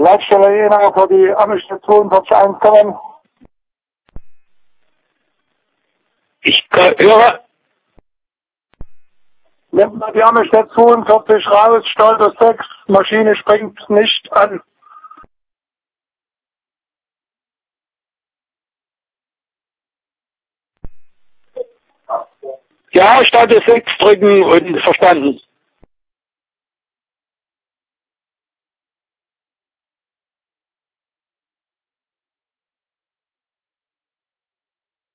Leitstelle Jena für die Amtsstelle 42.1 kommen. Ich höre. Nimmt man die Amtsstelle 42 raus, Stolter 6, Maschine springt nicht an. Ja, Stolter 6 drücken und verstanden.